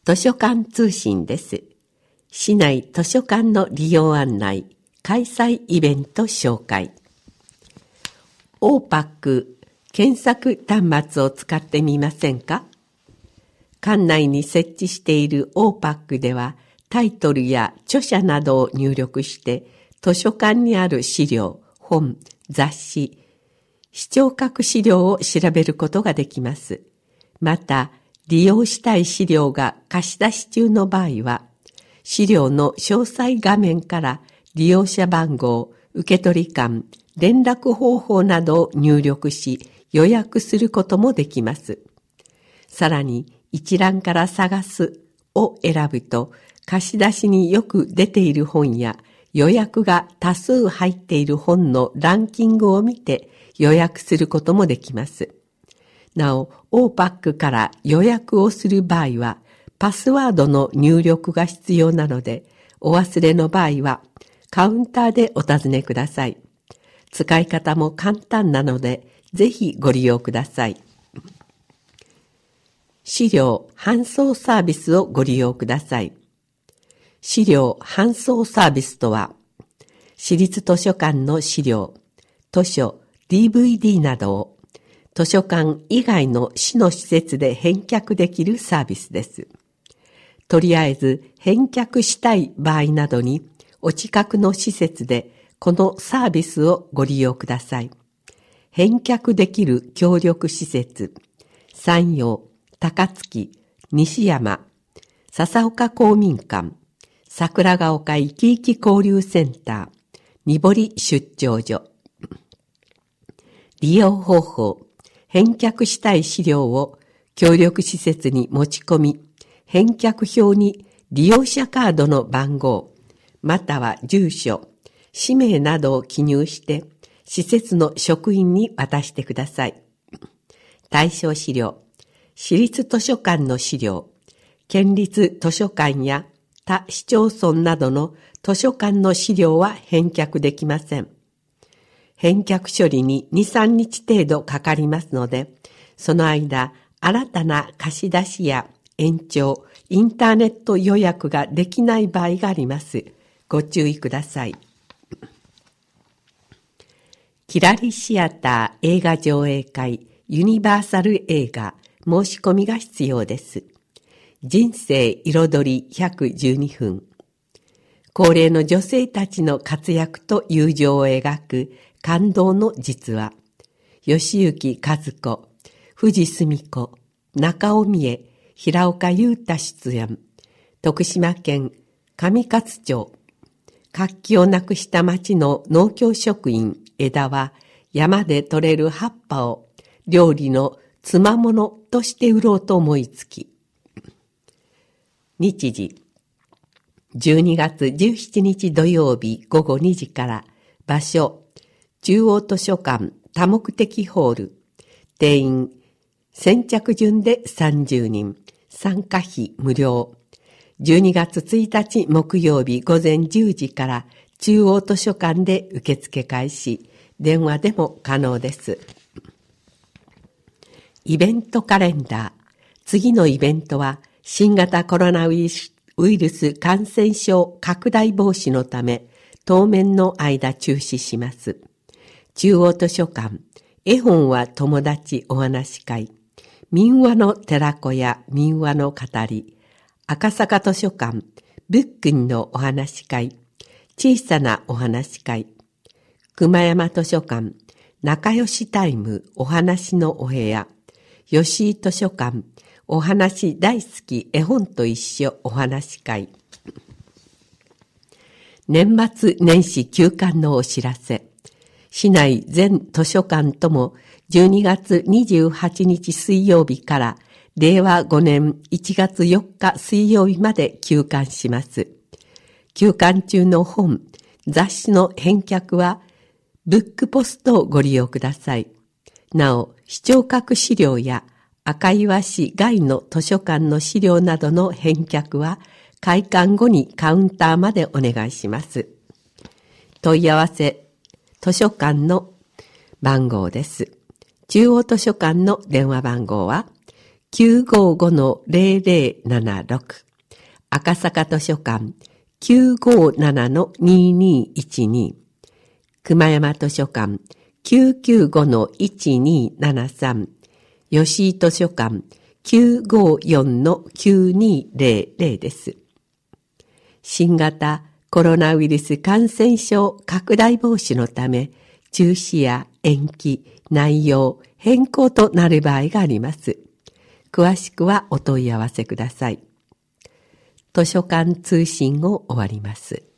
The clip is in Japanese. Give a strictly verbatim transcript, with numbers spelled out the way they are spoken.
図書館通信です。市内図書館の利用案内、開催イベント紹介。オーパック 検索端末を使ってみませんか？館内に設置しているオーパックでは、タイトルや著者などを入力して、図書館にある資料、本、雑誌、視聴覚資料を調べることができます。また、利用したい資料が貸し出し中の場合は、資料の詳細画面から利用者番号、受取感、連絡方法などを入力し予約することもできます。さらに、一覧から探すを選ぶと、貸し出しによく出ている本や予約が多数入っている本のランキングを見て予約することもできます。なお、オーパックから予約をする場合は、パスワードの入力が必要なので、お忘れの場合は、カウンターでお尋ねください。使い方も簡単なので、ぜひご利用ください。資料搬送サービスをご利用ください。資料搬送サービスとは、市立図書館の資料、図書、ディーブイディー などを、図書館以外の市の施設で返却できるサービスです。とりあえず返却したい場合などにお近くの施設でこのサービスをご利用ください。返却できる協力施設、山陽、高槻、西山、笹岡公民館、桜ヶ丘いきいき交流センター、にぼり出張所。利用方法、返却したい資料を協力施設に持ち込み、返却表に利用者カードの番号、または住所、氏名などを記入して、施設の職員に渡してください。対象資料、市立図書館の資料、県立図書館や他市町村などの図書館の資料は返却できません。返却処理にに、さんにち程度かかりますので、その間、新たな貸し出しや延長、インターネット予約ができない場合があります。ご注意ください。キラリシアター映画上映会、ユニバーサル映画、申し込みが必要です。人生彩りひゃくじゅうにふん。高齢の女性たちの活躍と友情を描く感動の実話。吉行和子、藤澄子、中尾美恵、平岡裕太出演。徳島県上勝町。活気をなくした町の農協職員枝は山で採れる葉っぱを料理のつまものとして売ろうと思いつき。日時、じゅうにがつじゅうしちにち土曜日ごごにじから、場所、中央図書館多目的ホール、定員、先着順でさんじゅうにん、参加費無料。じゅうにがつついたち木曜日ごぜんじゅうじから中央図書館で受付開始、電話でも可能です。イベントカレンダー。次のイベントは新型コロナウイルスウイルス感染症拡大防止のため当面の間中止します。中央図書館、絵本は友達お話会、民話の寺子屋民話の語り、赤坂図書館、ブックンのお話会、小さなお話会、熊山図書館、仲良しタイムお話のお部屋、吉井図書館、お話大好き絵本と一緒お話会。年末年始休館のお知らせ。市内全図書館ともじゅうにがつにじゅうはちにち水曜日かられいわごねんいちがつよっか水曜日まで休館します。休館中の本、雑誌の返却はブックポストをご利用ください。なお、視聴覚資料や赤岩市外の図書館の資料などの返却は開館後にカウンターまでお願いします。問い合わせ、図書館の番号です。中央図書館の電話番号はきゅうごごのゼロゼロななろく、赤坂図書館きゅうごななのににいちに、熊山図書館きゅうきゅうごのいちにななさん、吉井図書館きゅうごよんのきゅうにゼロゼロです。新型コロナウイルス感染症拡大防止のため、中止や延期、内容、変更となる場合があります。詳しくはお問い合わせください。図書館通信を終わります。